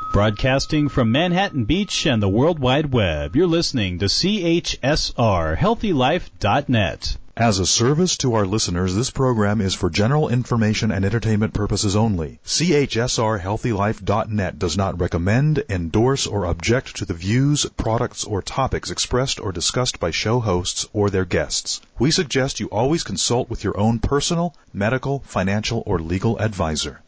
Broadcasting from Manhattan Beach and the World Wide Web, you're listening to CHSR, HealthyLife.net. As a service to our listeners, this program is for general information and entertainment purposes only. CHSR HealthyLife.net does not recommend, endorse, or object to the views, products, or topics expressed or discussed by show hosts or their guests. We suggest you always consult with your own personal, medical, financial, or legal advisor.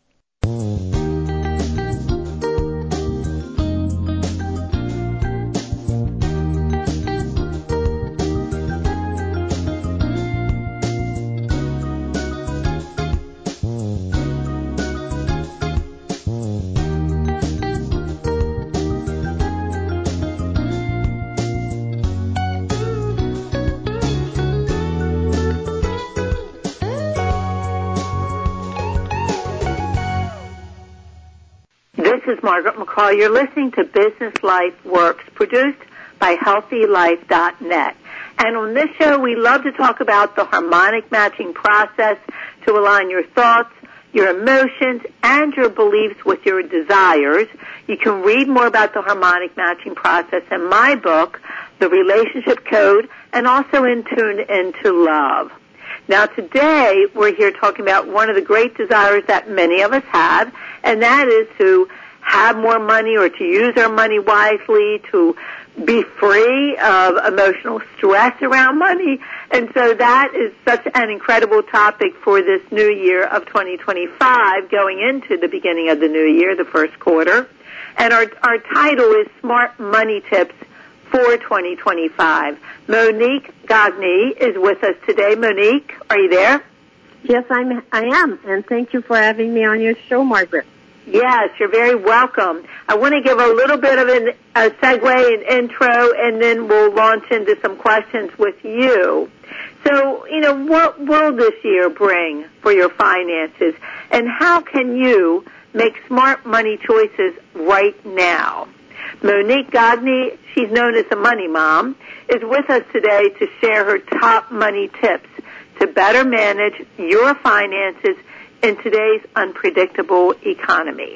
This is Margaret McCall. You're listening to Business Life Works, produced by HealthyLife.net. And on this show, we love to talk about the harmonic matching process to align your thoughts, your emotions, and your beliefs with your desires. You can read more about the harmonic matching process in my book, The Relationship Code, and also in Tune Into Love. Now, today, we're here talking about one of the great desires that many of us have, and that is to have more money or to use our money wisely, to be free of emotional stress around money. And so that is such an incredible topic for this new year of 2025, going into the beginning of the new year, the first quarter. And our title is Smart Money Tips for 2025. Monique Gagné is with us today. Monique, are you there? Yes, I am, and thank you for having me on your show, Margaret. Yes, you're very welcome. I want to give a little bit of a segue and intro, and then we'll launch into some questions with you. So, what will this year bring for your finances, and how can you make smart money choices right now? Monique Gagné, she's known as the Money Mom, is with us today to share her top money tips to better manage your finances in today's unpredictable economy.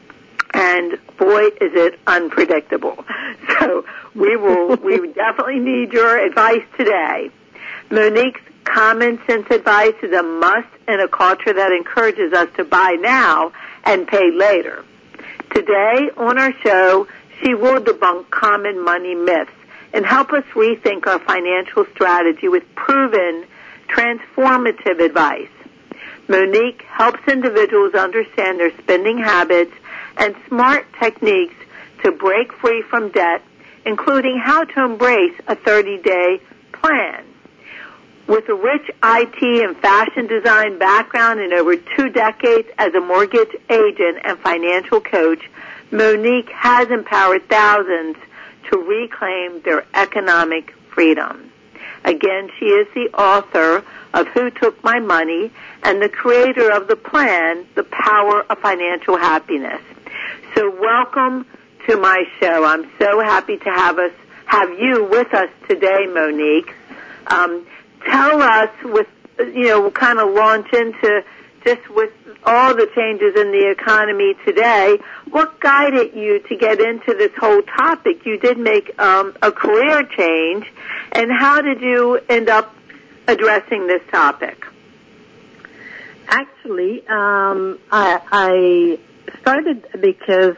And boy, is it unpredictable. So we definitely need your advice today. Monique's common sense advice is a must in a culture that encourages us to buy now and pay later. Today on our show, she will debunk common money myths and help us rethink our financial strategy with proven, transformative advice. Monique helps individuals understand their spending habits and smart techniques to break free from debt, including how to embrace a 30-day plan. With a rich IT and fashion design background and over 2 decades as a mortgage agent and financial coach, Monique has empowered thousands to reclaim their economic freedom. Again, she is the author of Who Took My Money and the creator of the plan, The Power of Financial Happiness. So welcome to my show. I'm so happy to have you with us today, Monique. Tell us, we'll kind of launch into just with all the changes in the economy today, what guided you to get into this whole topic? You did make a career change, and how did you end up addressing this topic? Actually, I started because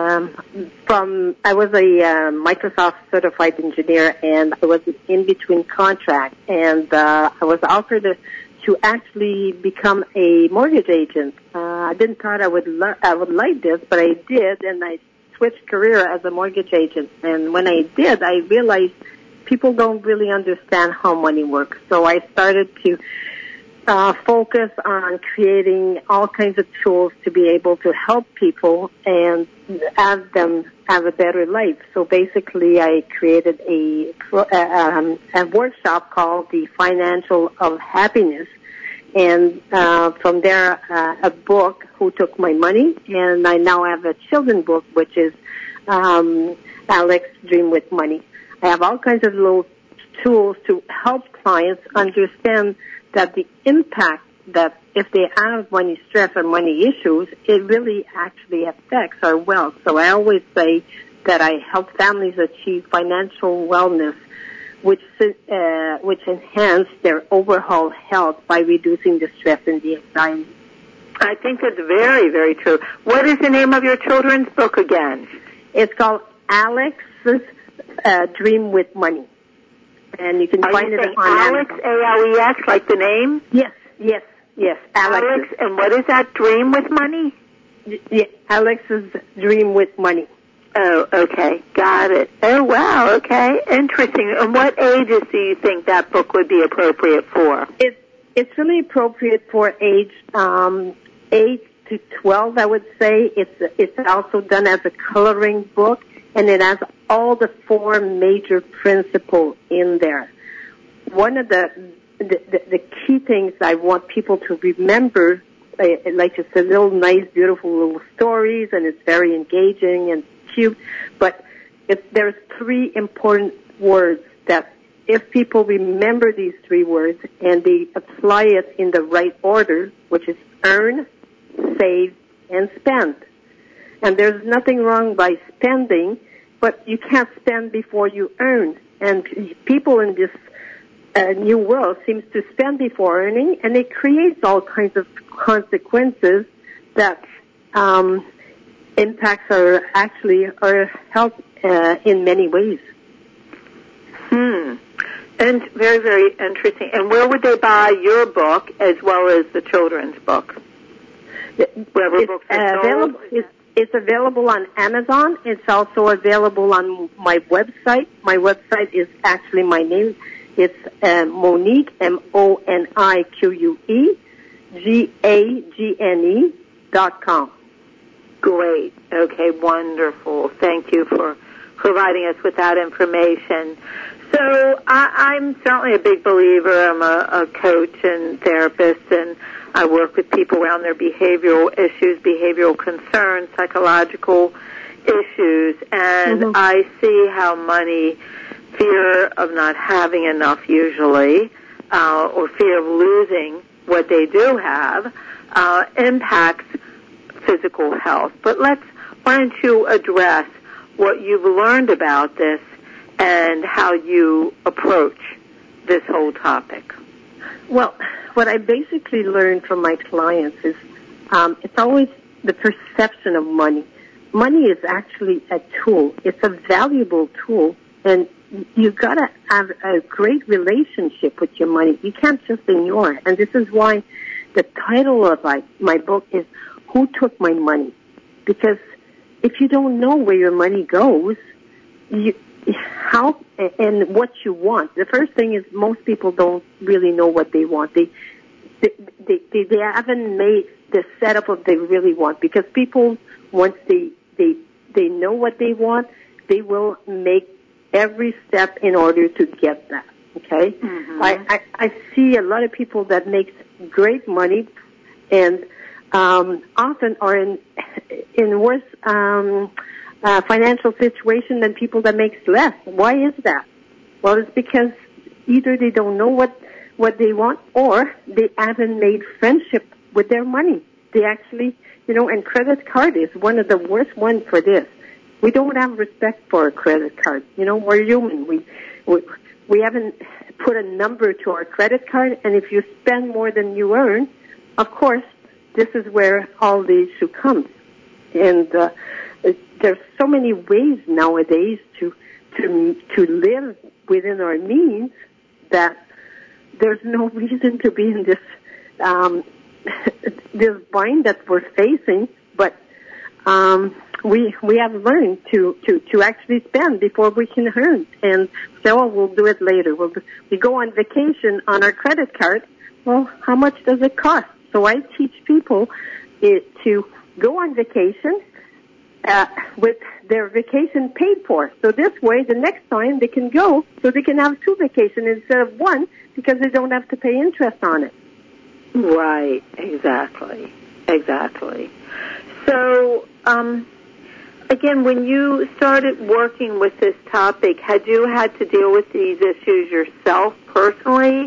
I was a Microsoft certified engineer, and I was in between contracts, and I was offered to actually become a mortgage agent. I didn't thought I would like this, but I did, and I switched career as a mortgage agent. And when I did, I realized people don't really understand how money works. So I started to focus on creating all kinds of tools to be able to help people and have them have a better life. So basically, I created a workshop called the Financial of Happiness. And from there, a book, Who Took My Money, and I now have a children's book, which is Alex Dream with Money. I have all kinds of little tools to help clients understand that the impact that if they have money stress or money issues, it really actually affects our wealth. So I always say that I help families achieve financial wellness, which enhance their overall health by reducing the stress and the anxiety. I think that's very, very true. What is the name of your children's book again? It's called Alex's Dream with Money. And you can find it on Alex, Amazon. A-L-E-X, like the name? Yes, Alex, and what is that, Dream with Money? Yeah, Alex's Dream with Money. Oh, okay, got it. Oh, wow, okay, interesting. And what ages do you think that book would be appropriate for? It's really appropriate for age 8 to 12, I would say. It's also done as a coloring book, and it has all the 4 major principles in there. One of the key things I want people to remember, like it's a little nice, beautiful little stories, and it's very engaging and cute, but there's 3 important words that if people remember these 3 words and they apply it in the right order, which is earn, save, and spend. And there's nothing wrong by spending, but you can't spend before you earn. And people in this new world seems to spend before earning, and it creates all kinds of consequences that impacts our health in many ways. And very, very interesting. And where would they buy your book as well as the children's book? It's available on Amazon. It's also available on my website. My website is actually my name. It's Monique, MONIQUE, GAGNE.com. Great. Okay, wonderful. Thank you for providing us with that information. So I'm certainly a big believer. I'm a coach and therapist, and I work with people around their behavioral issues, behavioral concerns, psychological issues, and I see how money, fear of not having enough usually, or fear of losing what they do have, impacts physical health. But why don't you address what you've learned about this and how you approach this whole topic? Well, what I basically learned from my clients is it's always the perception of money. Money is actually a tool. It's a valuable tool, and you've got to have a great relationship with your money. You can't just ignore it. And this is why the title of my book is Who Took My Money? Because if you don't know where your money goes, how and what you want. The first thing is most people don't really know what they want. They haven't made the setup of they really want, because people, once they know what they want, they will make every step in order to get that. Okay? I see a lot of people that makes great money and often are in worse financial situation than people that makes less. Why is that? Well, it's because either they don't know what they want, or they haven't made friendship with their money. They actually, and credit card is one of the worst ones for this. We don't have respect for a credit card. We're human. We haven't put a number to our credit card, and if you spend more than you earn, of course, this is where all the issue comes. And there's so many ways nowadays to live within our means that there's no reason to be in this this bind that we're facing. But we have learned to actually spend before we can earn, and so we'll do it later. We go on vacation on our credit card. Well, how much does it cost? So I teach people to go on vacation with their vacation paid for. So this way, the next time they can go, so they can have 2 vacations instead of 1, because they don't have to pay interest on it. Right, exactly. So, again, when you started working with this topic, had you had to deal with these issues yourself personally?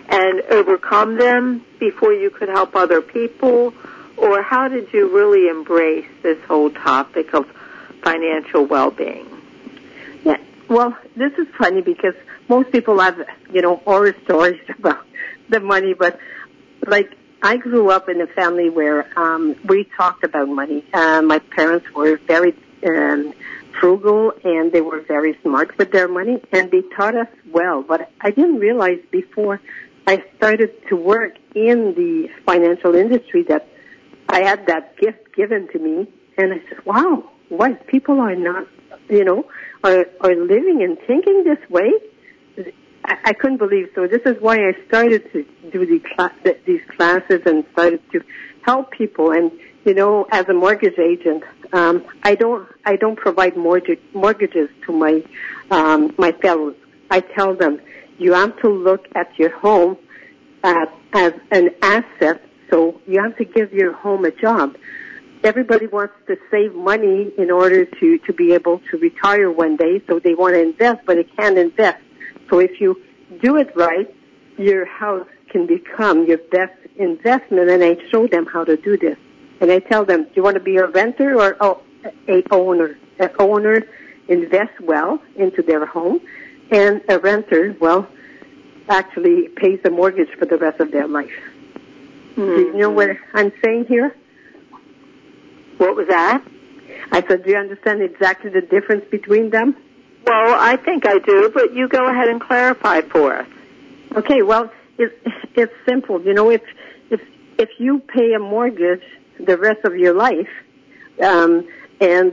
and overcome them before you could help other people? Or how did you really embrace this whole topic of financial well-being? Yeah, well, this is funny because most people have, horror stories about the money, but like I grew up in a family where we talked about money. My parents were very frugal, and they were very smart with their money, and they taught us well. But I didn't realize before I started to work in the financial industry that I had that gift given to me, and I said, wow, why people are not, are living and thinking this way? I couldn't believe. So this is why I started to do these classes and started to help people. And as a mortgage agent, I don't provide mortgages to my fellows. I tell them you have to look at your home as an asset. So you have to give your home a job. Everybody wants to save money in order to be able to retire one day. So they want to invest, but they can't invest. So if you do it right, your house can become your best investment, and I show them how to do this. And I tell them, do you want to be a renter or a owner? An owner invests well into their home, and a renter, actually pays the mortgage for the rest of their life. Mm-hmm. Do you know what I'm saying here? What was that? I said, do you understand exactly the difference between them? Well, I think I do, but you go ahead and clarify for us. Okay, well, it's simple. If you pay a mortgage the rest of your life, if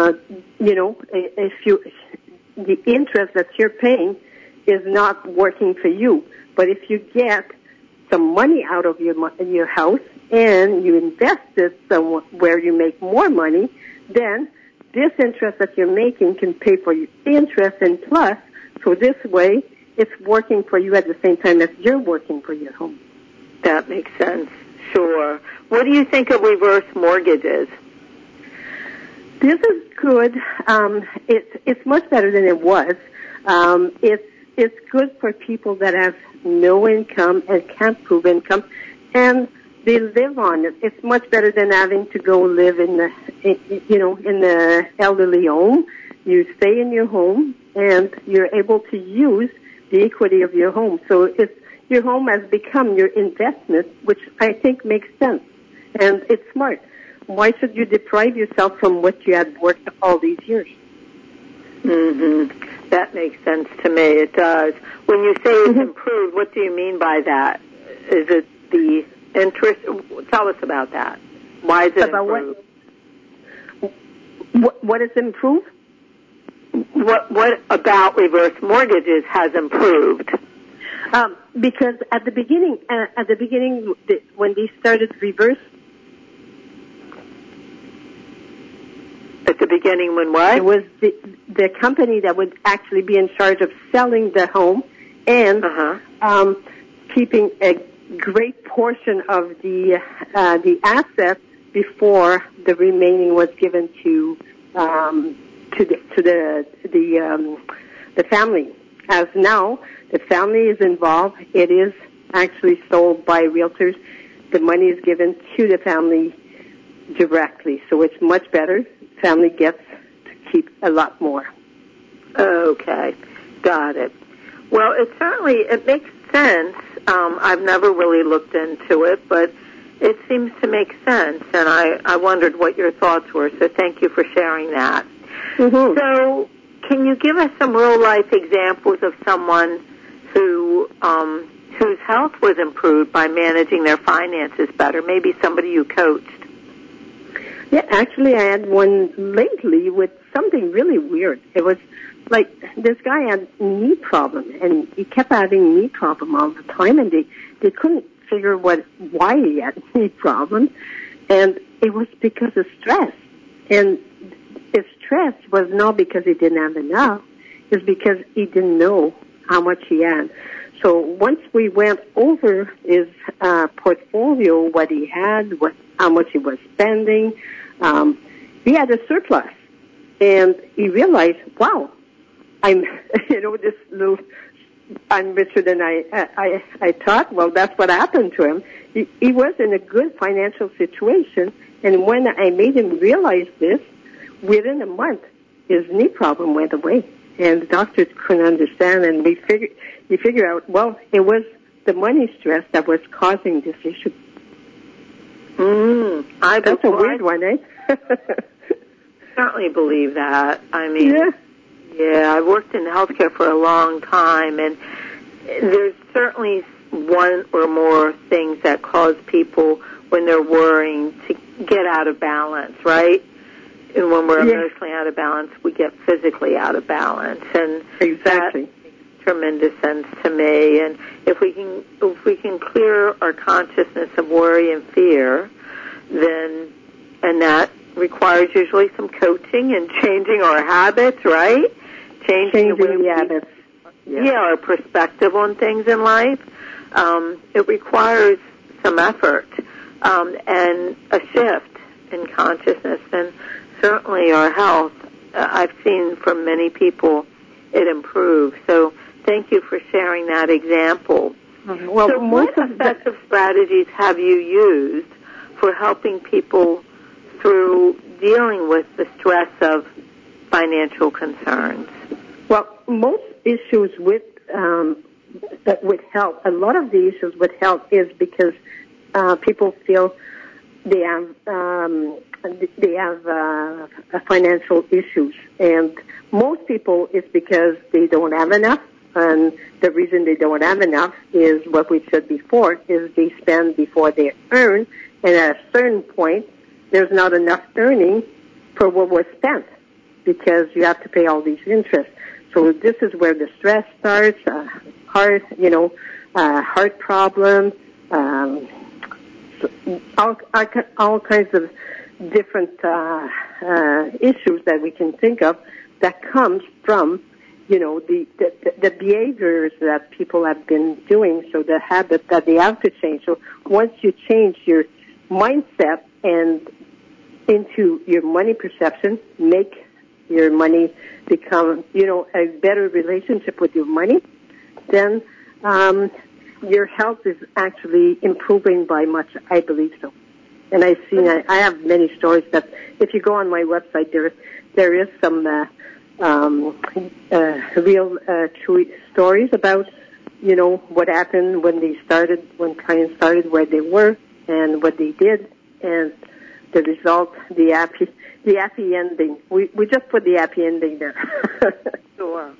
the interest that you're paying is not working for you, but if you get some money out of your house and you invest it somewhere where you make more money, then this interest that you're making can pay for your interest and plus. So this way, it's working for you at the same time as you're working for your home. That makes sense. Sure. What do you think of reverse mortgages? This is good. It's much better than it was. It's good for people that have no income and can't prove income, and they live on it. It's much better than having to go live in the elderly home. You stay in your home, and you're able to use the equity of your home. So your home has become your investment, which I think makes sense, and it's smart. Why should you deprive yourself from what you had worked all these years? Mm-hmm. That makes sense to me. It does. When you say it's improved, what do you mean by that? Is it the interest? Tell us about that. Why is it improved? What is improved? What about reverse mortgages has improved? Because at the beginning, when they started reverse. At the beginning, when what? It was the company that would actually be in charge of selling the home and keeping a great portion of the assets before the remaining was given to the family. As now the family is involved, it is actually sold by realtors. The money is given to the family directly, so it's much better. Family gets to keep a lot more. Okay, got it. Well, it makes sense. I've never really looked into it, but it seems to make sense, and I wondered what your thoughts were, so thank you for sharing that. Mm-hmm. So can you give us some real-life examples of someone whose health was improved by managing their finances better, maybe somebody you coached? Yeah, actually, I had one lately with something really weird. It was like this guy had knee problem, and he kept having knee problem all the time, and they couldn't figure why he had knee problem, and it was because of stress. And his stress was not because he didn't have enough; it's because he didn't know how much he had. So once we went over his portfolio, what he had, how much he was spending. He had a surplus, and he realized, wow, I'm, this little I'm richer than I thought. Well, that's what happened to him. He was in a good financial situation, and when I made him realize this, within a month, his knee problem went away, and the doctors couldn't understand, and we figured out, well, it was the money stress that was causing this issue. That's a weird one, eh? Certainly believe that. I mean, yeah, I've worked in healthcare for a long time, and there's certainly one or more things that cause people, when they're worrying, to get out of balance, right? And when we're emotionally out of balance, we get physically out of balance, and exactly. That makes tremendous sense to me. And if we can clear our consciousness of worry and fear, then, and that requires usually some coaching and changing our habits, right? Changing the habits. Our perspective on things in life. It requires some effort and a shift in consciousness, and certainly our health, I've seen from many people, it improves. So thank you for sharing that example. Well, so what effective strategies have you used for helping people through dealing with the stress of financial concerns? Well, most issues with health, a lot of the issues with health is because people feel they have financial issues, and most people it's because they don't have enough, and the reason they don't have enough is what we said before, is they spend before they earn, and at a certain point there's not enough earning for what was spent because you have to pay all these interests. So this is where the stress starts, heart problem, all kinds of different issues that we can think of that comes from, the behaviors that people have been doing, so the habit that they have to change. So once you change your mindset and into your money perception, make your money become, a better relationship with your money, then your health is actually improving by much, I believe so. And I have many stories that, if you go on my website, there is some real true stories about, what happened when clients started, where they were, and what they did, and the result, the happy ending. We just put the happy ending there. Sure.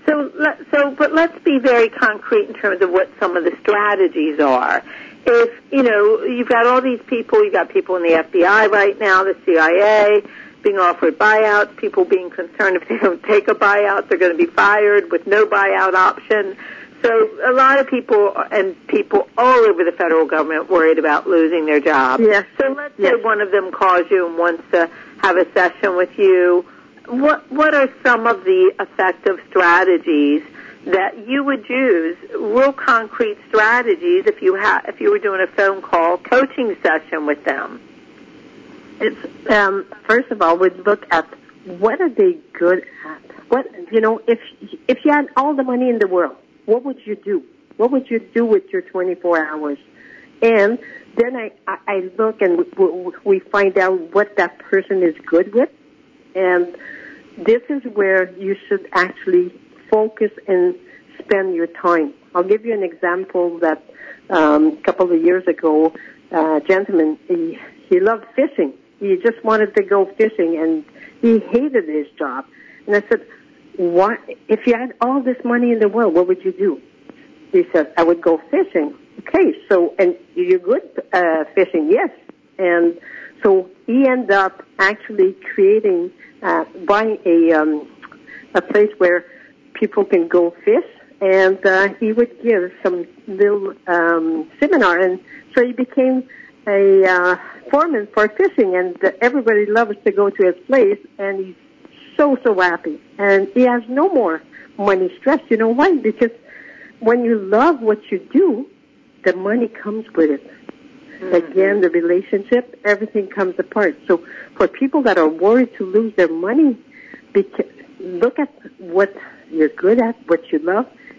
But let's be very concrete in terms of what some of the strategies are. If, you've got all these people, you've got people in the FBI right now, the CIA, being offered buyouts, people being concerned if they don't take a buyout, they're going to be fired with no buyout option. So a lot of people and people all over the federal government worried about losing their job. Yes. So let's say one of them calls you and wants to have a session with you. What are some of the effective strategies that you would use, real concrete strategies, if you were doing a phone call coaching session with them? It's first of all, we'd look at what are they good at. If you had all the money in the world, what would you do? What would you do with your 24 hours? And then I look and we find out what that person is good with, and this is where you should actually focus and spend your time. I'll give you an example that a couple of years ago, a gentleman, he loved fishing. He just wanted to go fishing, and he hated his job. And I said, "What? If you had all this money in the world, what would you do?" He said, "I would go fishing." Okay, so, and you're good fishing? Yes. And so he ended up actually buying a place where people can go fish, and he would give some little seminar, and so he became a foreman for fishing, and everybody loves to go to his place, and he's so happy, and he has no more money stress. You know why? Because when you love what you do, the money comes with it. Mm-hmm. Again, the relationship, everything comes apart. So for people that are worried to lose their money, look at what you're good at, what you love,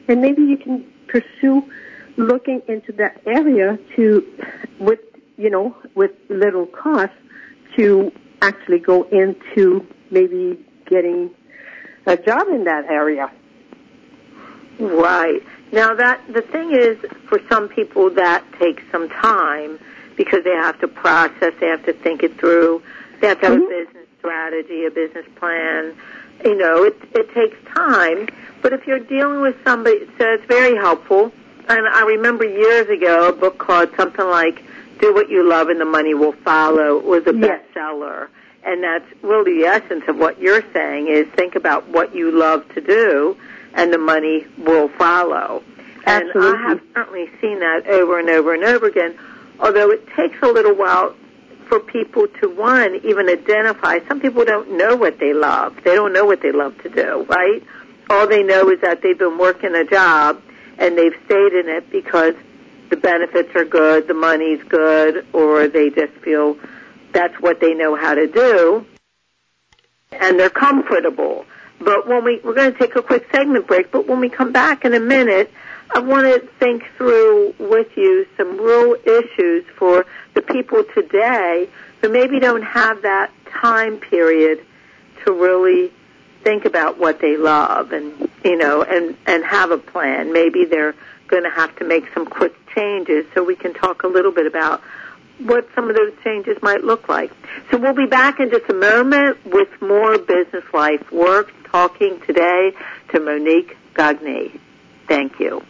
And maybe you can pursue looking into that area with little cost to actually go into maybe getting a job in that area. Right. Now the thing is, for some people that takes some time because they have to process, they have to think it through, they have to have a business strategy, a business plan. It takes time. But if you're dealing with somebody, so it's very helpful. And I remember years ago a book called something like Do What You Love and the Money Will Follow. It was a bestseller. And that's really the essence of what you're saying is think about what you love to do and the money will follow. Absolutely. And I have certainly seen that over and over and over again, although it takes a little while for people to, one, even identify. Some people don't know what they love. They don't know what they love to do, right? All they know is that they've been working a job and they've stayed in it because the benefits are good, the money's good, or they just feel that's what they know how to do, and they're comfortable. But we're going to take a quick segment break, but when we come back in a minute, I want to think through with you some real issues for the people today who maybe don't have that time period to really think about what they love and have a plan. Maybe they're going to have to make some quick changes, so we can talk a little bit about what some of those changes might look like. So we'll be back in just a moment with more Business Life Works, talking today to Monique Gagné. Thank you.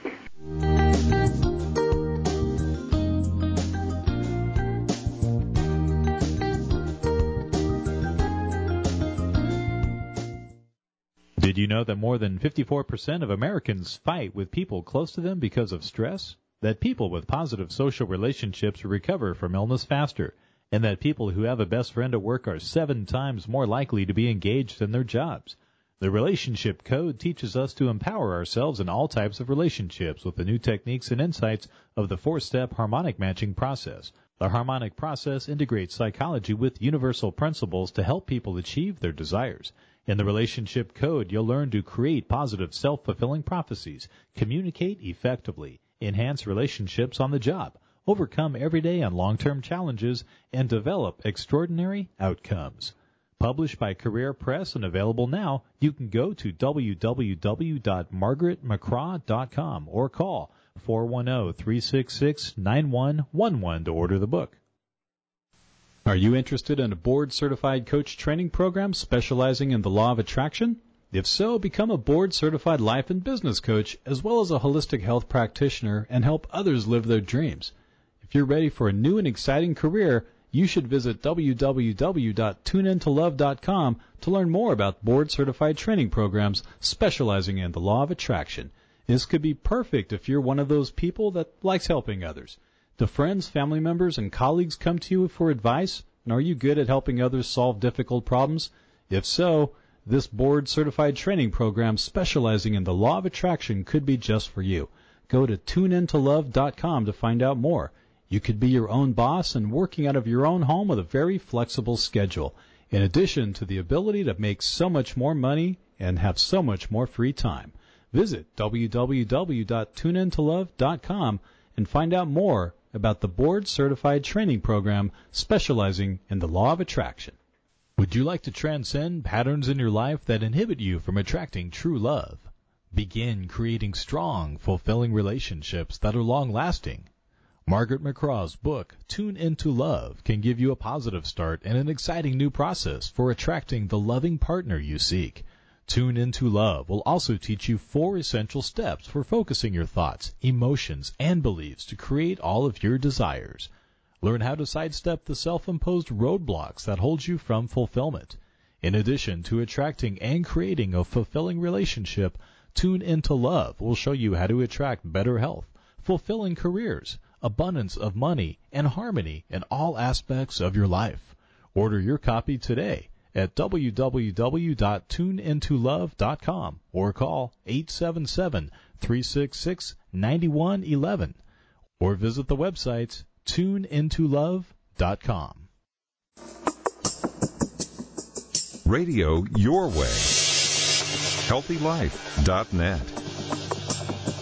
Did you know that more than 54% of Americans fight with people close to them because of stress? That people with positive social relationships recover from illness faster, and that people who have a best friend at work are 7 times more likely to be engaged in their jobs. The Relationship Code teaches us to empower ourselves in all types of relationships with the new techniques and insights of the 4-step harmonic matching process. The harmonic process integrates psychology with universal principles to help people achieve their desires. In the Relationship Code, you'll learn to create positive self-fulfilling prophecies, communicate effectively, enhance relationships on the job, overcome everyday and long-term challenges, and develop extraordinary outcomes. Published by Career Press and available now, you can go to www.margaretmccraw.com or call 410-366-9111 to order the book. Are you interested in a board-certified coach training program specializing in the law of attraction? If so, become a board-certified life and business coach as well as a holistic health practitioner and help others live their dreams. If you're ready for a new and exciting career, you should visit www.tuneintolove.com to learn more about board-certified training programs specializing in the law of attraction. This could be perfect if you're one of those people that likes helping others. Do friends, family members, and colleagues come to you for advice? And are you good at helping others solve difficult problems? If so, this board-certified training program specializing in the law of attraction could be just for you. Go to tuneintolove.com to find out more. You could be your own boss and working out of your own home with a very flexible schedule, in addition to the ability to make so much more money and have so much more free time. Visit www.tuneintolove.com and find out more about the board-certified training program specializing in the law of attraction. Would you like to transcend patterns in your life that inhibit you from attracting true love? Begin creating strong, fulfilling relationships that are long-lasting. Margaret McCraw's book, Tune Into Love, can give you a positive start and an exciting new process for attracting the loving partner you seek. Tune Into Love will also teach you 4 essential steps for focusing your thoughts, emotions, and beliefs to create all of your desires. Learn how to sidestep the self-imposed roadblocks that hold you from fulfillment. In addition to attracting and creating a fulfilling relationship, Tune Into Love will show you how to attract better health, fulfilling careers, abundance of money, and harmony in all aspects of your life. Order your copy today at www.tuneintolove.com or call 877-366-9111 or visit the website tuneintolove.com. Radio your way. HealthyLife.net.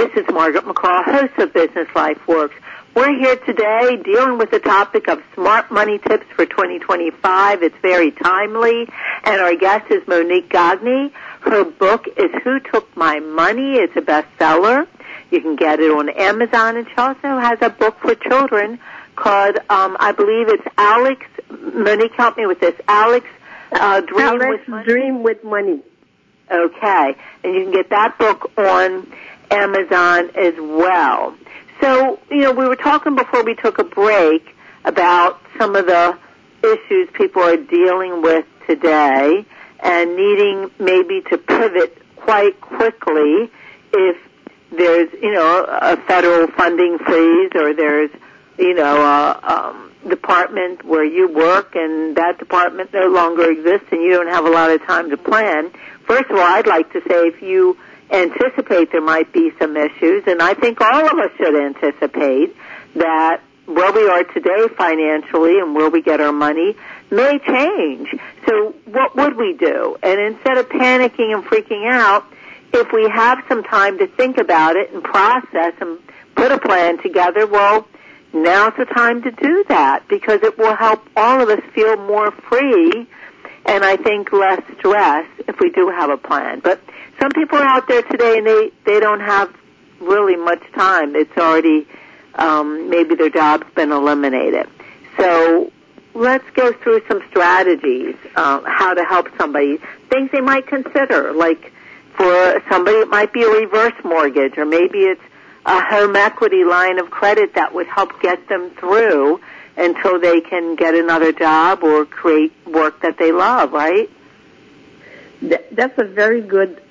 This is Margaret McCall, host of Business Life Works. We're here today dealing with the topic of smart money tips for 2025. It's very timely, and our guest is Monique Gagné. Her book is Who Took My Money? It's a bestseller. You can get it on Amazon, and she also has a book for children called, I believe it's Alex, Monique, help me with this, Alex Dream with Money. Okay, and you can get that book on Amazon as well. So, we were talking before we took a break about some of the issues people are dealing with today and needing maybe to pivot quite quickly if there's, a federal funding freeze or there's, a department where you work and that department no longer exists and you don't have a lot of time to plan. First of all, I'd like to say if you anticipate there might be some issues, and I think all of us should anticipate that where we are today financially and where we get our money may change. So what would we do? And instead of panicking and freaking out, if we have some time to think about it and process and put a plan together, well, now's the time to do that because it will help all of us feel more free and I think less stress if we do have a plan. But some people are out there today and they don't have really much time. It's already, maybe their job's been eliminated. So let's go through some strategies, how to help somebody, things they might consider. Like for somebody it might be a reverse mortgage or maybe it's a home equity line of credit that would help get them through until they can get another job or create work that they love, right? That's a very good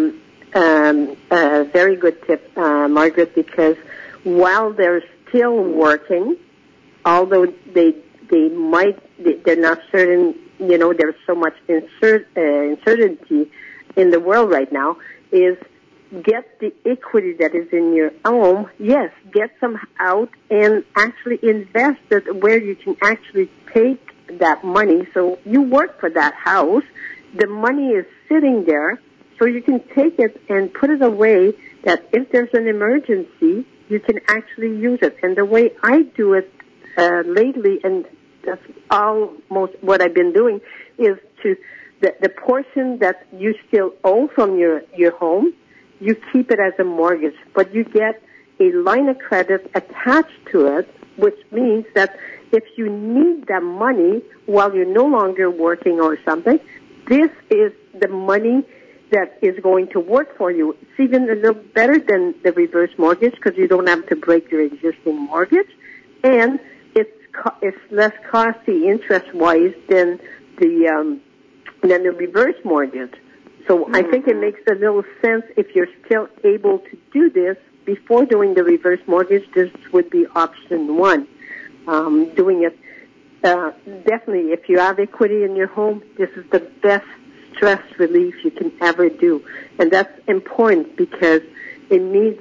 tip, Margaret, because while they're still working, although they're not certain, there's so much uncertainty in the world right now, is get the equity that is in your home. Yes, get some out and actually invest it where you can actually take that money. So you work for that house. The money is sitting there, so you can take it and put it away that if there's an emergency, you can actually use it. And the way I do it lately, and that's almost what I've been doing, is to the portion that you still owe from your home, you keep it as a mortgage, but you get a line of credit attached to it, which means that if you need that money while you're no longer working or something, this is the money that is going to work for you. It's even a little better than the reverse mortgage because you don't have to break your existing mortgage, and it's less costly interest-wise than the reverse mortgage. So I think it makes a little sense if you're still able to do this before doing the reverse mortgage. This would be option one. Doing it definitely if you have equity in your home, this is the best stress relief you can ever do, and that's important because it means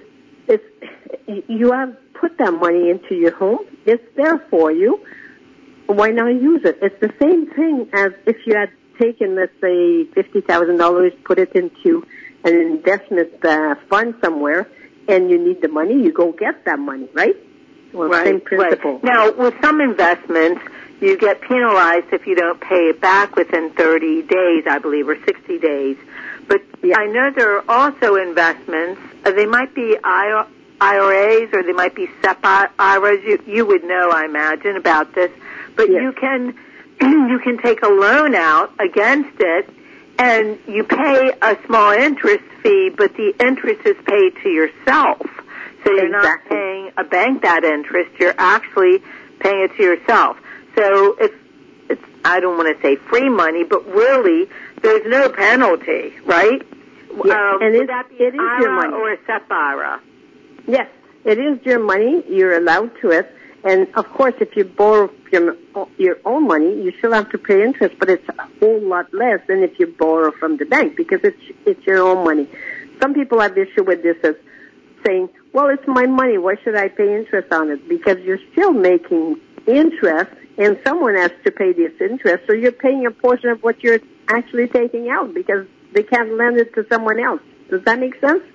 you have put that money into your home. It's there for you. Why not use it? It's the same thing as if you had taken, let's say, $50,000, put it into an investment fund somewhere, and you need the money, you go get that money, right? Well, right, same principle. Right. Now, with some investments, you get penalized if you don't pay it back within 30 days, I believe, or 60 days. But yeah. I know there are also investments, they might be IRAs or they might be SEP IRAs. You would know, I imagine, about this. But yes. You can take a loan out against it, and you pay a small interest fee, but the interest is paid to yourself. So you're not paying a bank that interest. You're actually paying it to yourself. So it's I don't want to say free money, but really there's no penalty, right? Yes, and would that be an IRA or a SEP IRA? Yes, it is your money. You're allowed to it. And, of course, if you borrow your own money, you still have to pay interest, but it's a whole lot less than if you borrow from the bank because it's your own money. Some people have issue with this as saying, well, it's my money. Why should I pay interest on it? Because you're still making interest, and someone has to pay this interest, so you're paying a portion of what you're actually taking out because they can't lend it to someone else. Does that make sense?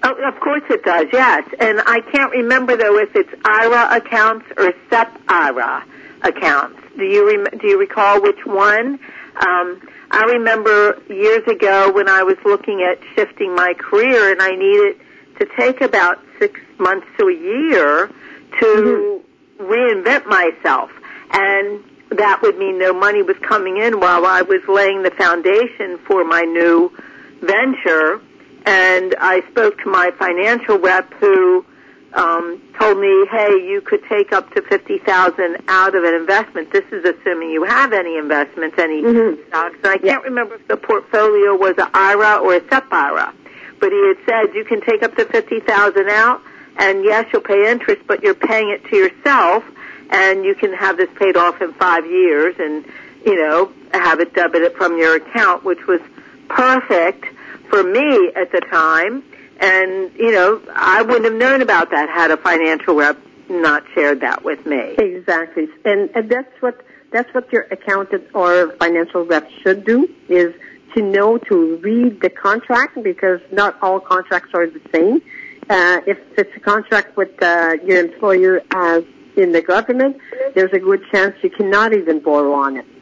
Oh, of course it does, yes. And I can't remember, though, if it's IRA accounts or SEP IRA accounts. Do you recall which one? I remember years ago when I was looking at shifting my career, and I needed to take about 6 months to a year to reinvent myself. And that would mean no money was coming in while I was laying the foundation for my new venture. And I spoke to my financial rep who told me, hey, you could take up to $50,000 out of an investment. This is assuming you have any investments, any stocks. And I can't remember if the portfolio was an IRA or a SEP IRA. But he had said you can take up to $50,000 out, and yes, you'll pay interest, but you're paying it to yourself, and you can have this paid off in 5 years and, have it debited from your account, which was perfect for me at the time. And, I wouldn't have known about that had a financial rep not shared that with me. Exactly. And that's what your accountant or financial rep should do, is to read the contract, because not all contracts are the same. If it's a contract with your employer as in the government, there's a good chance you cannot even borrow on it.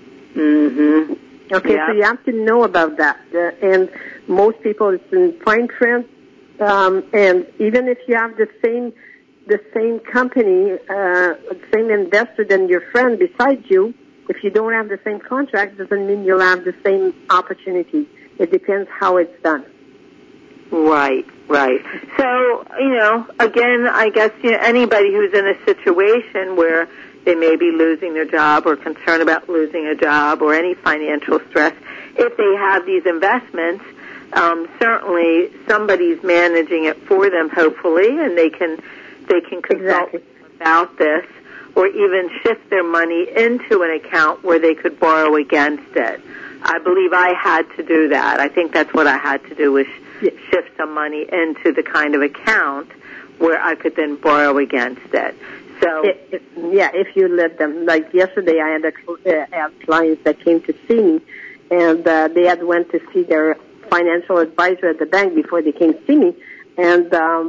Okay, so you have to know about that. And most people, it's in fine print. And even if you have the same company, same investor than your friend beside you, if you don't have the same contract, doesn't mean you'll have the same opportunity. It depends how it's done. Right. So, again, I guess anybody who's in a situation where they may be losing their job or concerned about losing a job or any financial stress, if they have these investments, certainly somebody's managing it for them, hopefully, and they can consult about this, or even shift their money into an account where they could borrow against it. I believe I had to do that. I think that's what I had to do, was shift some money into the kind of account where I could then borrow against it. So, if you let them. Like yesterday, I had clients that came to see me, and they had went to see their financial advisor at the bank before they came to see me, and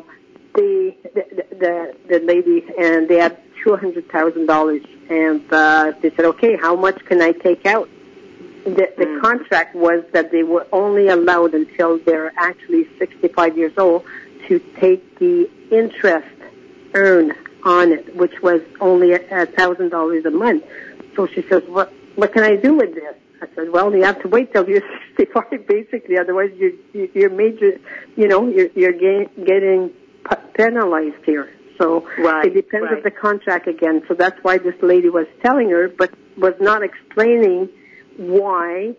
the lady, and they had $200,000, and they said, okay, how much can I take out? The contract was that they were only allowed until they're actually 65 years old to take the interest earned on it, which was only $1,000 a month. So she says, what can I do with this? I said, well, you have to wait till you're 65, basically. Otherwise, you're major, you're getting penalized here. So it depends on the contract again. So that's why this lady was telling her, but was not explaining why.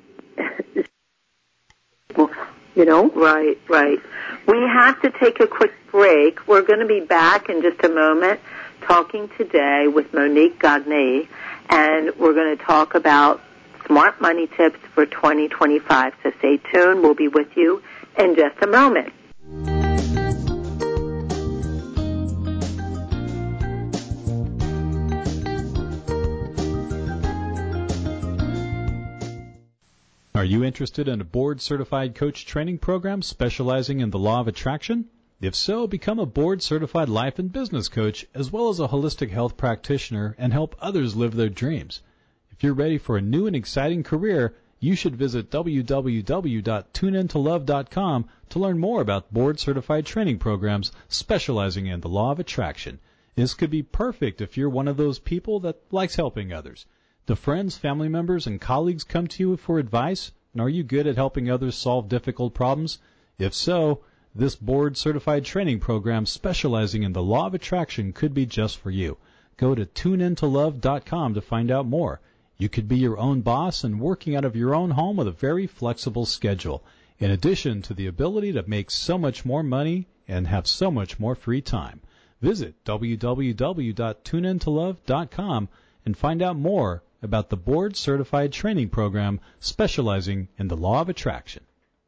Right. We have to take a quick break. We're going to be back in just a moment talking today with Monique Gagné, and we're going to talk about smart money tips for 2025. So stay tuned. We'll be with you in just a moment. Are you interested in a board-certified coach training program specializing in the law of attraction? If so, become a board-certified life and business coach as well as a holistic health practitioner and help others live their dreams. If you're ready for a new and exciting career, you should visit www.tuneintolove.com to learn more about board-certified training programs specializing in the law of attraction. This could be perfect if you're one of those people that likes helping others. Do friends, family members, and colleagues come to you for advice? And are you good at helping others solve difficult problems? If so, this board-certified training program specializing in the law of attraction could be just for you. Go to tuneintolove.com to find out more. You could be your own boss and working out of your own home with a very flexible schedule, in addition to the ability to make so much more money and have so much more free time. Visit www.tuneintolove.com and find out more about the board-certified training program specializing in the law of attraction.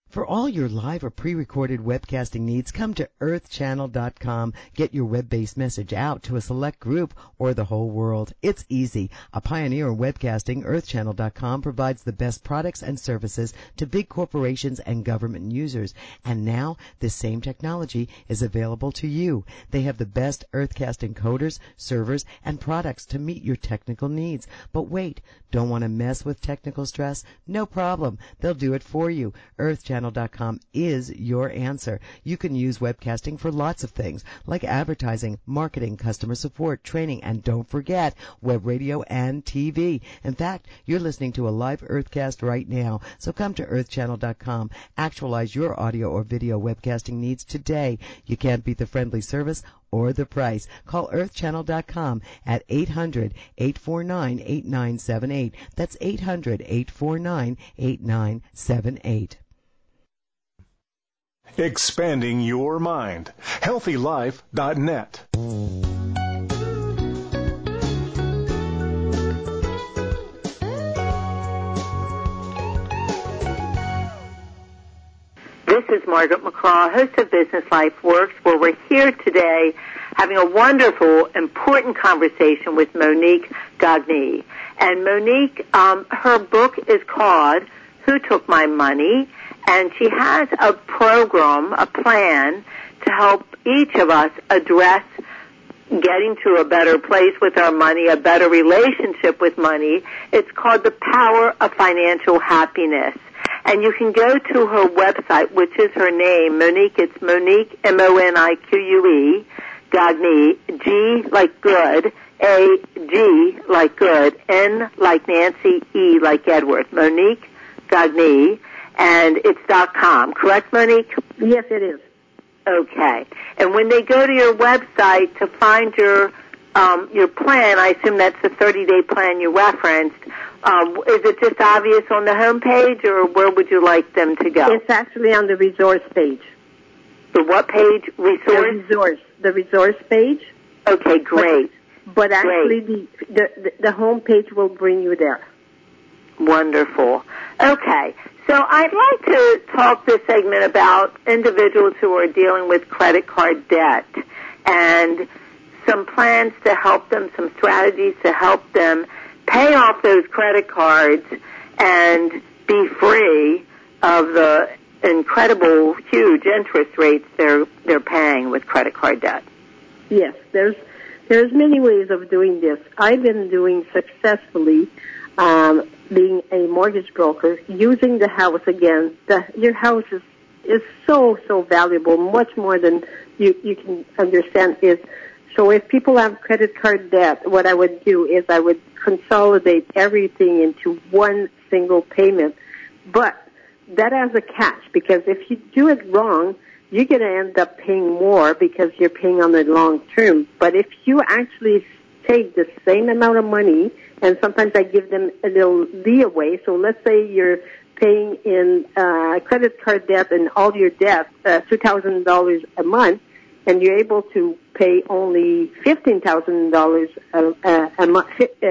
For all your live or pre-recorded webcasting needs, come to earthchannel.com. Get your web-based message out to a select group or the whole world. It's easy. A pioneer in webcasting, earthchannel.com provides the best products and services to big corporations and government users. And now, this same technology is available to you. They have the best Earthcast encoders, servers, and products to meet your technical needs. But wait, don't want to mess with technical stress? No problem. They'll do it for you. Earthchannel.com is your answer. You can use webcasting for lots of things, like advertising, marketing, customer support, training, and don't forget, web radio and TV. In fact, you're listening to a live Earthcast right now, so come to earthchannel.com. Actualize your audio or video webcasting needs today. You can't beat the friendly service or the price. Call earthchannel.com at 800-849-8978. That's 800-849-8978. Expanding your mind. HealthyLife.net. This is Margaret McCraw, host of Business Life Works, where we're here today having a wonderful, important conversation with Monique Gagné. And Monique, her book is called Who Took My Money? And she has a program, a plan to help each of us address getting to a better place with our money, a better relationship with money. It's called The Power of Financial Happiness. And you can go to her website, which is her name, Monique. It's Monique, M-O-N-I-Q-U-E, Gagné, G like good, A-G like good, N like Nancy, E like Edward. Monique Gagné. And it's .com, correct, Monique? Yes, it is. Okay. And when they go to your website to find your plan, I assume that's the 30-day plan you referenced. Is it just obvious on the home page, or where would you like them to go? It's actually on the resource page. The what page? Resource? The resource page. Okay, great. But actually, the home page will bring you there. Wonderful. Okay. So I'd like to talk this segment about individuals who are dealing with credit card debt and some plans to help them, some strategies to help them pay off those credit cards and be free of the incredible, huge interest rates they're paying with credit card debt. Yes, there's many ways of doing this. I've been doing successfully being a mortgage broker, using the house again. Your house is so valuable, much more than you can understand. So if people have credit card debt, what I would do is I would consolidate everything into one single payment. But that has a catch, because if you do it wrong, you're going to end up paying more because you're paying on the long term. But if you actually take the same amount of money, and sometimes I give them a little leeway. So let's say you're paying in credit card debt and all your debt, $2,000 a month, and you're able to pay only $15,000 a month,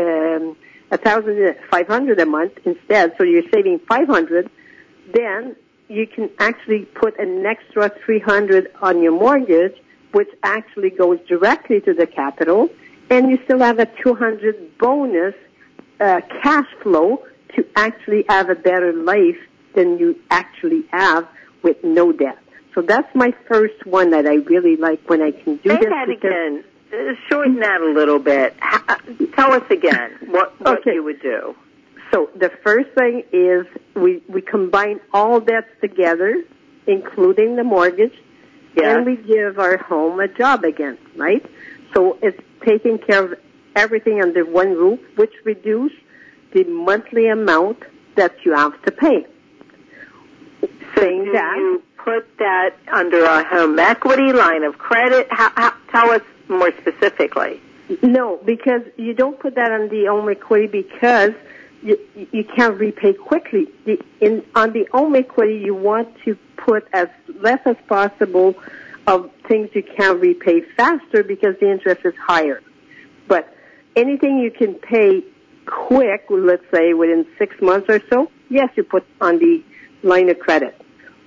$1,500 a month instead. So you're saving $500. Then you can actually put an extra $300 on your mortgage, which actually goes directly to the capital. And you still have a $200 bonus cash flow to actually have a better life than you actually have with no debt. So that's my first one that I really like when I can do this. Say that again. Shorten that a little bit. Tell us again what you would do. So the first thing is we combine all debts together, including the mortgage, and we give our home a job again, right? So it's taking care of everything under one roof, which reduces the monthly amount that you have to pay. So you put that under a home equity line of credit? Tell us more specifically. No, because you don't put that on the home equity because you can't repay quickly. On the home equity, you want to put as less as possible of things you can repay faster because the interest is higher. But anything you can pay quick, let's say within 6 months or so, yes, you put on the line of credit.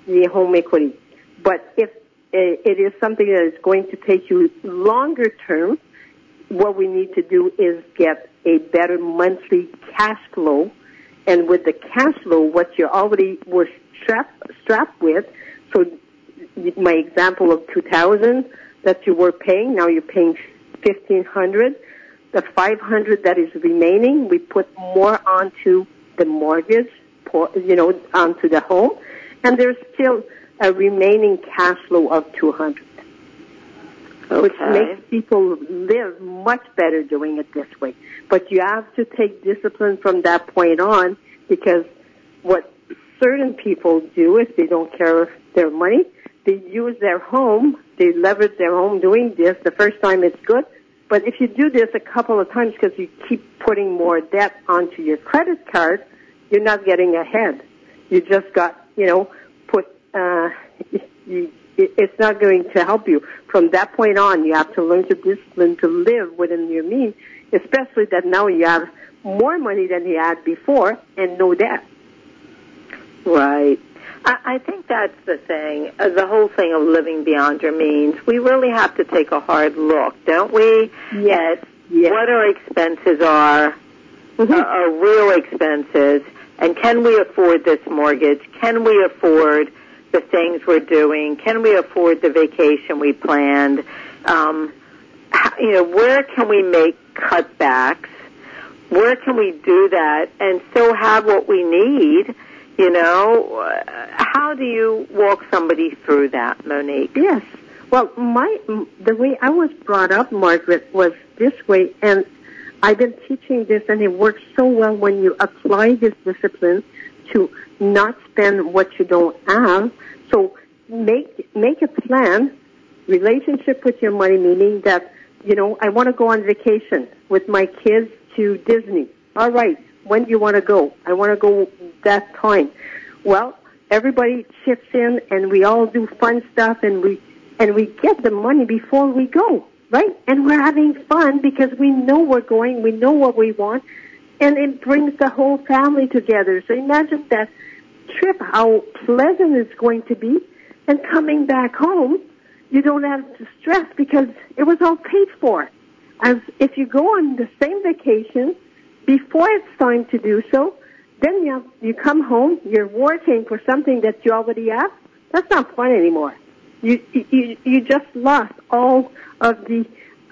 the home equity. But if it is something that is going to take you longer term, what we need to do is get a better monthly cash flow. And with the cash flow, what you already were strapped with, so my example of $2,000 that you were paying, now you're paying $1,500. The $500 that is remaining, we put more onto the mortgage, onto the home, and there's still a remaining cash flow of $200. Which makes people live much better doing it this way. But you have to take discipline from that point on, because what certain people do if they don't care their money, they use their home, they leverage their home doing this. The first time it's good, but if you do this a couple of times because you keep putting more debt onto your credit card, you're not getting ahead. You just got, it's not going to help you. From that point on, you have to learn to discipline to live within your means, especially that now you have more money than you had before and no debt. Right. I think that's the thing, the whole thing of living beyond your means. We really have to take a hard look, don't we? Yes. At what our expenses are, our real expenses, and can we afford this mortgage? Can we afford the things we're doing? Can we afford the vacation we planned? Where can we make cutbacks? Where can we do that and still have what we need? How do you walk somebody through that, Monique? Yes. Well, the way I was brought up, Margaret, was this way, and I've been teaching this, and it works so well when you apply this discipline to not spend what you don't have. So make a plan, relationship with your money, meaning that, I want to go on vacation with my kids to Disney. All right. When do you want to go? I want to go that time. Well, everybody chips in and we all do fun stuff and we get the money before we go, right? And we're having fun because we know we're going, we know what we want, and it brings the whole family together. So imagine that trip, how pleasant it's going to be, and coming back home, you don't have to stress because it was all paid for. As if you go on the same vacation before it's time to do so, then you come home, you're working for something that you already have. That's not fun anymore. You just lost all of the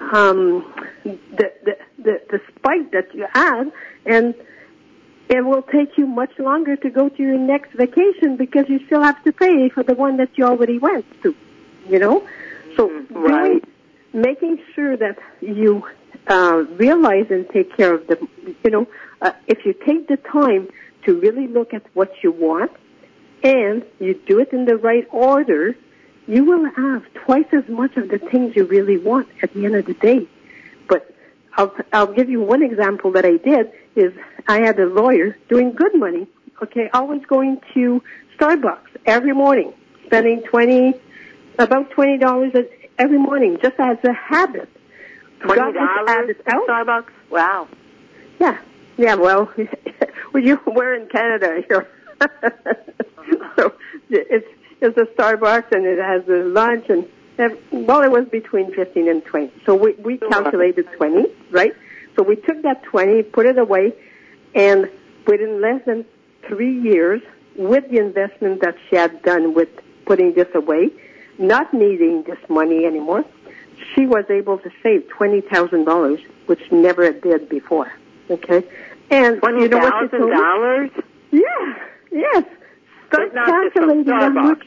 spike that you had, and it will take you much longer to go to your next vacation because you still have to pay for the one that you already went to. So making sure that you realize and take care of the, if you take the time to really look at what you want and you do it in the right order, you will have twice as much of the things you really want at the end of the day. But I'll give you one example that I did is I had a lawyer doing good money, always going to Starbucks every morning, spending about $20 every morning just as a habit. $20 at Starbucks? Wow. Yeah, well, we're in Canada here. So it's a Starbucks and it has a lunch and, it was between 15 and 20. So we calculated 20, right? So we took that 20, put it away, and within less than 3 years, with the investment that she had done with putting this away, not needing this money anymore, she was able to save $20,000, which never did before. Okay? And $20,000? You know what she told me? Yeah, yes. Start calculating how much.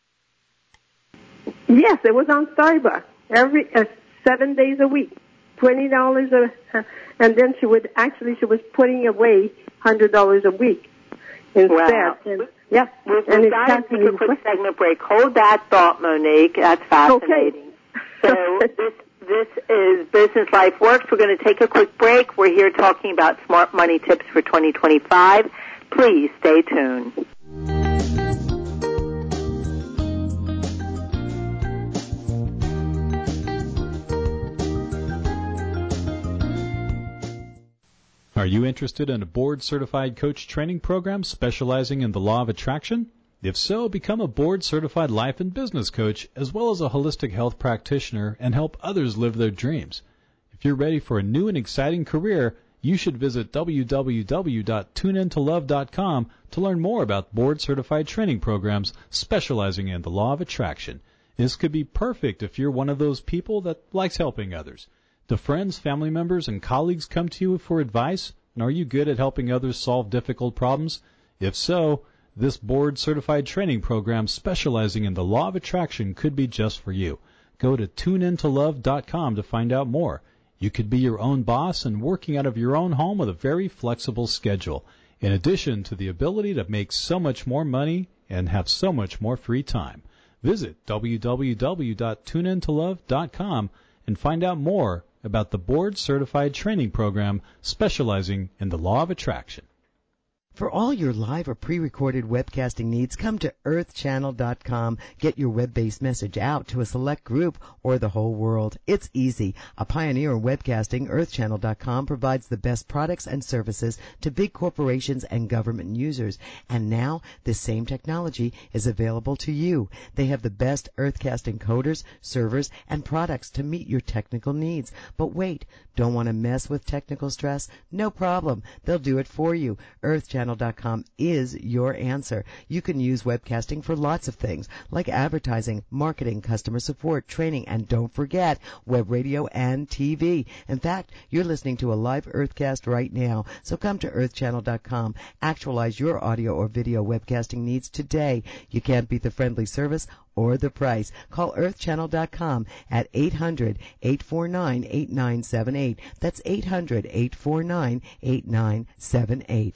Yes, it was on Starbucks every 7 days a week, $20 and then she was putting away $100 a week instead. Wow. And, we've got to take a quick segment break. Hold that thought, Monique. That's fascinating. Okay. So this is Business Life Works. We're going to take a quick break. We're here talking about smart money tips for 2025. Please stay tuned. Are you interested in a board-certified coach training program specializing in the law of attraction? If so, become a board-certified life and business coach as well as a holistic health practitioner and help others live their dreams. If you're ready for a new and exciting career, you should visit www.tuneintolove.com to learn more about board-certified training programs specializing in the law of attraction. This could be perfect if you're one of those people that likes helping others. Do friends, family members, and colleagues come to you for advice? And are you good at helping others solve difficult problems? If so, this board-certified training program specializing in the law of attraction could be just for you. Go to tuneintolove.com to find out more. You could be your own boss and working out of your own home with a very flexible schedule, in addition to the ability to make so much more money and have so much more free time. Visit www.tuneintolove.com and find out more about the board-certified training program specializing in the law of attraction. For all your live or pre-recorded webcasting needs, come to earthchannel.com. Get your web-based message out to a select group or the whole world. It's easy. A pioneer in webcasting, earthchannel.com provides the best products and services to big corporations and government users. And now this same technology is available to you. They have the best earthcasting coders, servers, and products to meet your technical needs. But wait, don't want to mess with technical stress? No problem. They'll do it for you. Earthchannel.com is your answer. You can use webcasting for lots of things, like advertising, marketing, customer support, training, and don't forget, web radio and TV. In fact, you're listening to a live Earthcast right now, so come to earthchannel.com. Actualize your audio or video webcasting needs today. You can't beat the friendly service or the price. Call earthchannel.com at 800-849-8978. That's 800-849-8978.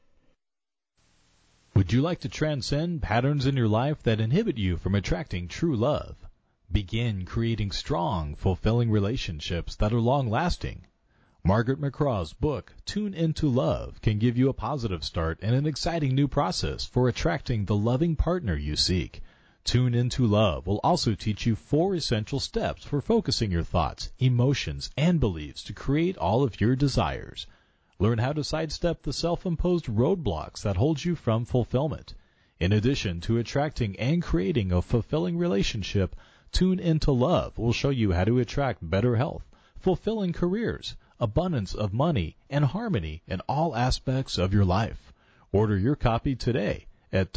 Would you like to transcend patterns in your life that inhibit you from attracting true love? Begin creating strong, fulfilling relationships that are long-lasting. Margaret McCraw's book, Tune Into Love, can give you a positive start and an exciting new process for attracting the loving partner you seek. Tune Into Love will also teach you 4 essential steps for focusing your thoughts, emotions, and beliefs to create all of your desires. Learn how to sidestep the self-imposed roadblocks that hold you from fulfillment. In addition to attracting and creating a fulfilling relationship, Tune Into Love will show you how to attract better health, fulfilling careers, abundance of money, and harmony in all aspects of your life. Order your copy today at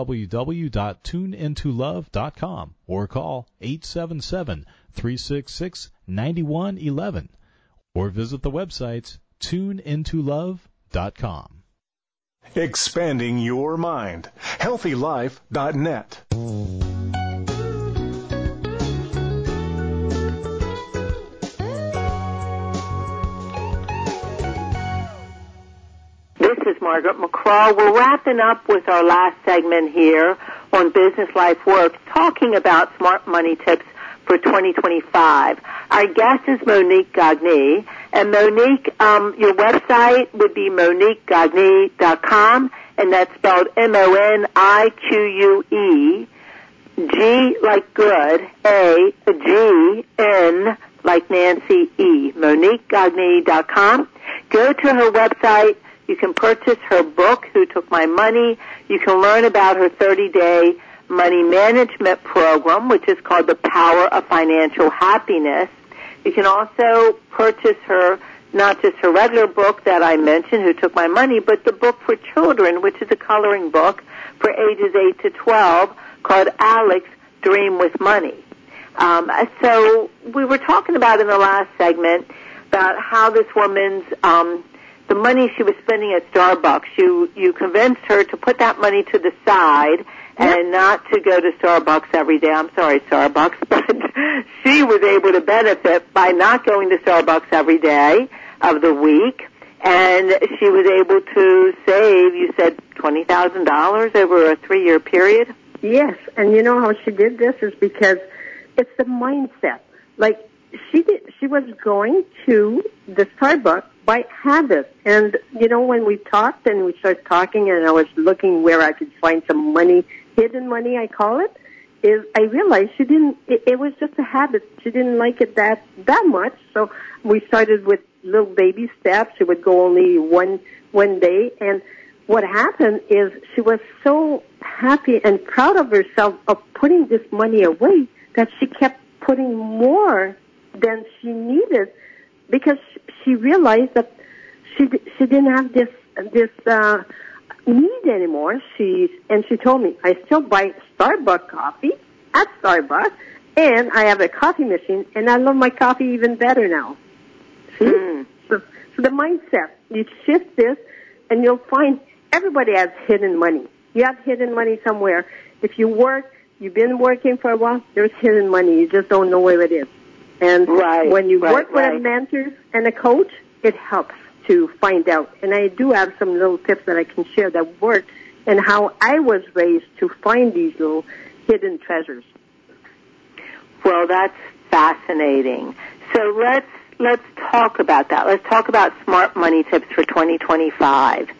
www.tuneintolove.com or call 877-366-9111 or visit the websites tuneintolove.com. Expanding your mind. HealthyLife.net. This is Margaret McCraw. We're wrapping up with our last segment here on Business Life Work, talking about smart money tips for 2025. Our guest is Monique Gagné. And Monique, your website would be MoniqueGagné.com, and that's spelled MONIQUE, G like good, A, G, N like Nancy, E, MoniqueGagné.com. Go to her website. You can purchase her book, Who Took My Money. You can learn about her 30-day money management program, which is called The Power of Financial Happiness. You can also purchase her, not just her regular book that I mentioned, Who Took My Money, but the book for children, which is a coloring book for ages 8 to 12 called Alex Dream with Money. So we were talking about in the last segment about how this woman's, the money she was spending at Starbucks, you convinced her to put that money to the side and not to go to Starbucks every day. I'm sorry, Starbucks, but she was able to benefit by not going to Starbucks every day of the week, and she was able to save, you said, $20,000 over a 3-year period? Yes, and you know how she did this is because it's the mindset. Like, she was going to the Starbucks by habit. And, you know, when we talked and we started talking and I was looking where I could find some money, hidden money, I call it, is I realized she didn't, it was just a habit. She didn't like it that much. So we started with little baby steps. She would go only one day. And what happened is she was so happy and proud of herself of putting this money away that she kept putting more than she needed because she realized that she didn't have this need anymore. She told me, I still buy Starbucks coffee at Starbucks, and I have a coffee machine, and I love my coffee even better now. See? So the mindset, you shift this, and you'll find everybody has hidden money. You have hidden money somewhere. If you work, you've been working for a while, there's hidden money. You just don't know where it is. And when you work with a mentor and a coach, it helps to find out. And I do have some little tips that I can share that work and how I was raised to find these little hidden treasures. Well, that's fascinating. So let's talk about that. Let's talk about smart money tips for 2025.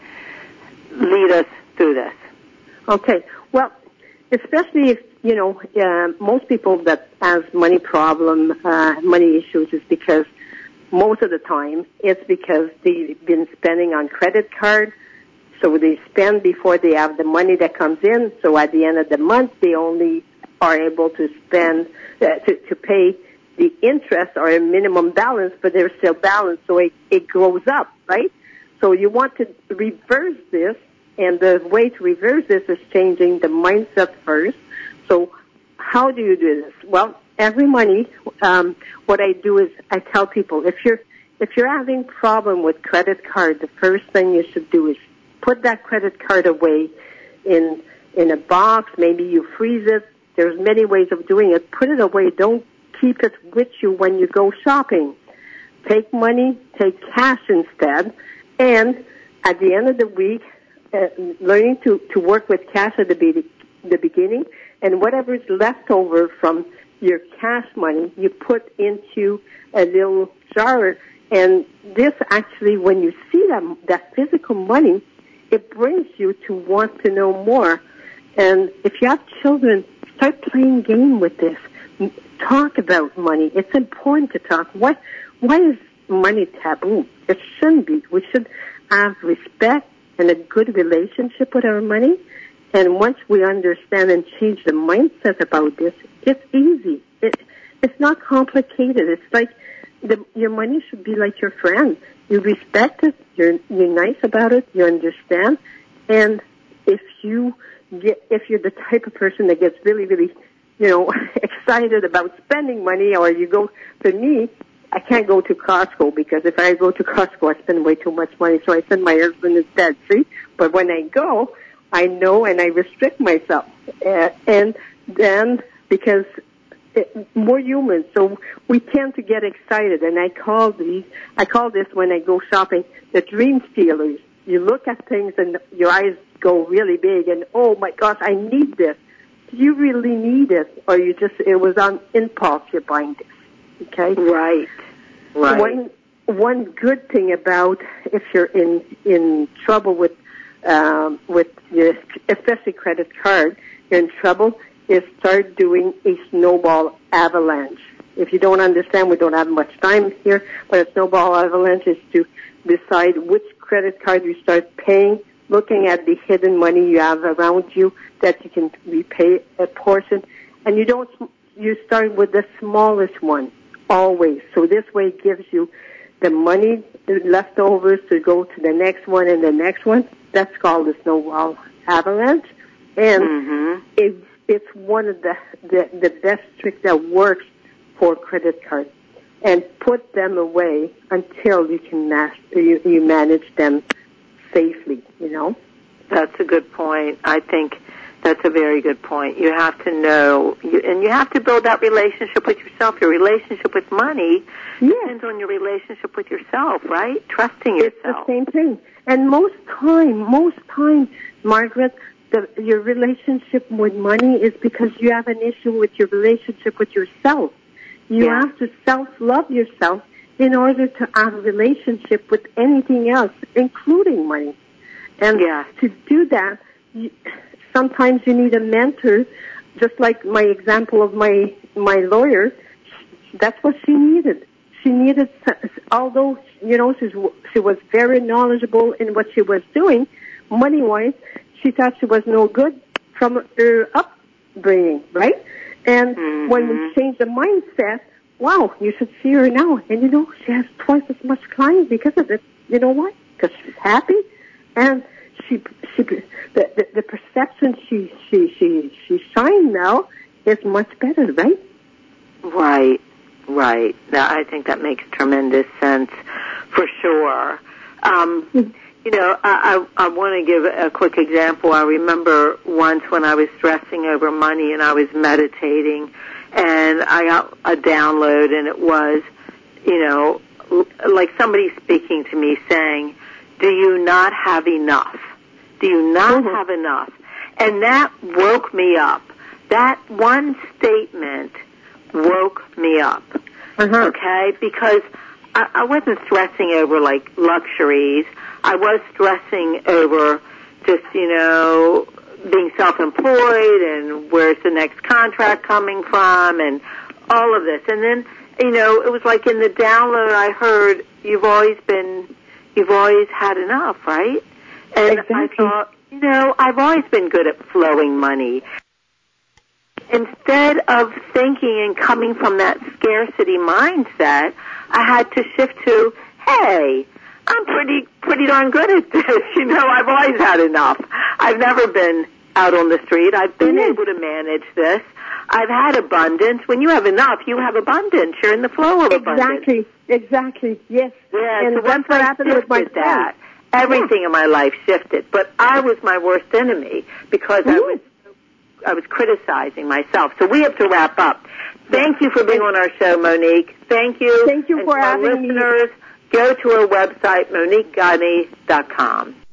Lead us through this. Okay. Well, especially if, most people that have money problem, money issues is because most of the time it's because they've been spending on credit card. So they spend before they have the money that comes in. So at the end of the month, they only are able to spend, to pay the interest or a minimum balance, but they're still balanced. So it grows up, right? So you want to reverse this. And the way to reverse this is changing the mindset first. So how do you do this? Well, every money, what I do is I tell people, if you're having problem with credit card, the first thing you should do is put that credit card away in a box. Maybe you freeze it. There's many ways of doing it. Put it away. Don't keep it with you when you go shopping. Take money, take cash instead. And at the end of the week, learning to work with cash at the beginning, and whatever is left over from your cash money, you put into a little jar. And this actually, when you see that physical money, it brings you to want to know more. And if you have children, start playing game with this. Talk about money. It's important to talk. Why is money taboo? It shouldn't be. We should have respect and a good relationship with our money. And once we understand and change the mindset about this, it's easy. It's not complicated. It's like your money should be like your friend. You respect it. You're nice about it. You understand. And if you're the type of person that gets really, really, excited about spending money, or you go to me, I can't go to Costco because if I go to Costco, I spend way too much money. So I send my husband instead, see? But when I go, I know and I restrict myself. And then because we're humans, so we tend to get excited. And I call this when I go shopping, the dream stealers. You look at things and your eyes go really big and, oh my gosh, I need this. Do you really need it? Or it was on impulse you're buying this? Okay. Right. One good thing about if you're in trouble with your, especially credit card, you're in trouble, is start doing a snowball avalanche. If you don't understand, we don't have much time here, but a snowball avalanche is to decide which credit card you start paying, looking at the hidden money you have around you that you can repay a portion, and you start with the smallest one. Always. So this way it gives you the money leftovers to go to the next one and the next one. That's called the snowball avalanche. And it's one of the best tricks that works for credit cards. And put them away until you can you manage them safely, That's a good point. I think that's a very good point. You have to know, and you have to build that relationship with yourself. Your relationship with money depends on your relationship with yourself, right? Trusting yourself. It's the same thing. And most time, Margaret, your relationship with money is because you have an issue with your relationship with yourself. You have to self-love yourself in order to have a relationship with anything else, including money. And to do that, sometimes you need a mentor, just like my example of my lawyer. That's what she needed. She needed, although, she was very knowledgeable in what she was doing, money-wise, she thought she was no good from her upbringing, right? And when we changed the mindset, wow, you should see her now. And, she has twice as much clients because of it. You know why? Because she's happy, and the perception she shines now is much better, right? Right. Now, I think that makes tremendous sense, for sure. I want to give a quick example. I remember once when I was stressing over money and I was meditating, and I got a download, and it was, like somebody speaking to me saying, do you not have enough? Do you not have enough? And that woke me up. That one statement woke me up. Okay? Because I wasn't stressing over, like, luxuries. I was stressing over just, being self-employed and where's the next contract coming from and all of this. And then, it was like in the download I heard, you've always had enough, right? And exactly. I thought, I've always been good at flowing money. Instead of thinking and coming from that scarcity mindset, I had to shift to, hey, I'm pretty darn good at this. I've always had enough. I've never been out on the street. I've been able to manage this. I've had abundance. When you have enough, you have abundance. You're in the flow of abundance. Exactly. Yes. Yeah, and so that's what happened with my that. Everything in my life shifted. But I was my worst enemy because I was criticizing myself. So we have to wrap up. Thank you for being on our show, Monique. Thank you. Thank you for having me. Listeners, go to our website, MoniqueGodney.com.